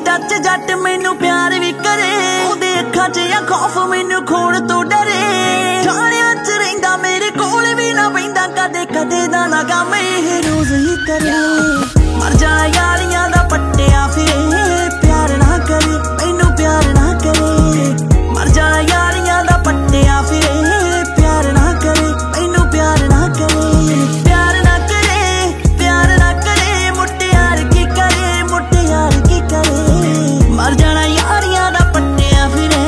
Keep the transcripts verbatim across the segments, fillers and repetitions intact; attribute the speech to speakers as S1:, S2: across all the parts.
S1: जच जट मैनू प्यार भी करे, ओदे अखां च या खौफ मैनू खोण तो डरे। ठाणियां च रहिंदा मेरे कोल भी ना पैंदा, कदे कदे दा ना काम इह रोज ही करे। मर जा यारियां दा पट्टिया फिरे, प्यार ना करे मैनू प्यार ना करे। मर जा यारियां दा पट्टिया फिरे, प्यार ना करे मैनू प्यार ना करे। प्यार ना करे प्यार ना करे, मुटियार की करे मुटियार की करे। मर जाना यारियां दा पट्टिया फिरे।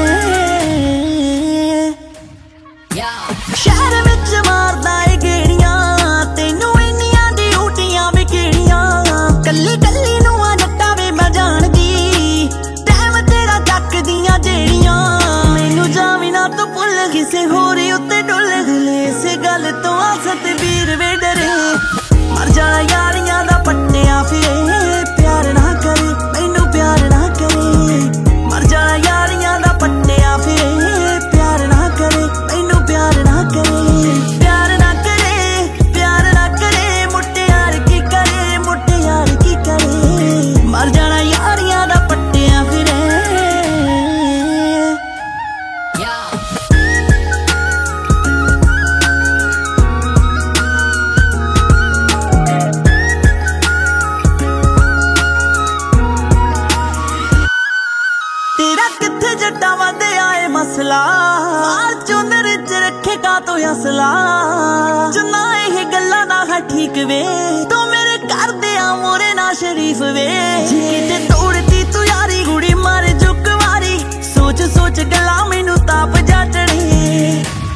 S1: शहर विच मारदा ए गेड़ियां, तैनू इन्नियां ड्यूटियां भी किहड़ियां। कल्ली कल्ली नूं आ जट्टा वे मैं जानदी, टैम तेरा जकदियां जेड़ियां। मैनू जावी ना तू भुल किसे होर उत्ते डुल गले, इस गल तो आ सतबीर वे डरे। मर जाना यारियां दा पट्टिया फिरे, प्यार ना करे मैनू प्यार ना करे। मर जाना यारियां दा पट्टिया फिरे, प्यार ना करे मैनू प्यार ना करे। प्यार ना करे प्यार ना करे, मुटियार की करे मुटियार की करे। मर जाना यारियां दा पट्टिया फिरे। तेरा किथे जट्टा वादे आए मसला, चुंदर च रखे का तो असला। चुना एह गल्ला ना है ठीक वे, तू मेरे घर दे आ मोरे ना शरीफ वे। किते तोड़ती तू यारी गुड़ी मार चुक वारी, सोच सोच गल्ला मैनू ताप जा चढ़े।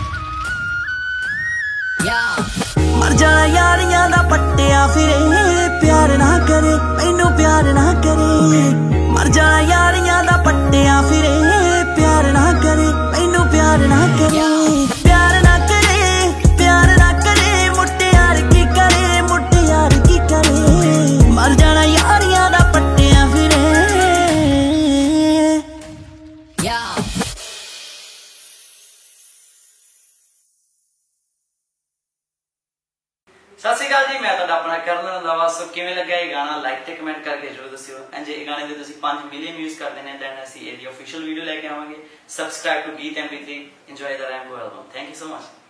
S1: मर जाना यारियां दा पट्टिया फिरे, प्यार ना करे मैनू प्यार ना करे। मर जाना यारियां दा पट्टिया फिरे, प्यार ना करे मैनू प्यार ना करे। प्यार ना करे प्यार ना करे, मुटियार की करे मुटियार की करे। मर जाना यारियां दा पट्टिया फिरे।
S2: सत श्री अकाल जी, मैं तुहाडा अपना करण रंधावा। सो किवें लग्या ये गाना लाइक ते कमेंट करके जरूर दस्सिओ। एंड जे गाने दे तुसीं पांच मिलियन व्यूज करदे ने दैन असीं इहदी ऑफिशियल वीडियो लैके आवांगे। Subscribe to Geet M P three. Enjoy the Rambo album. Thank you so much.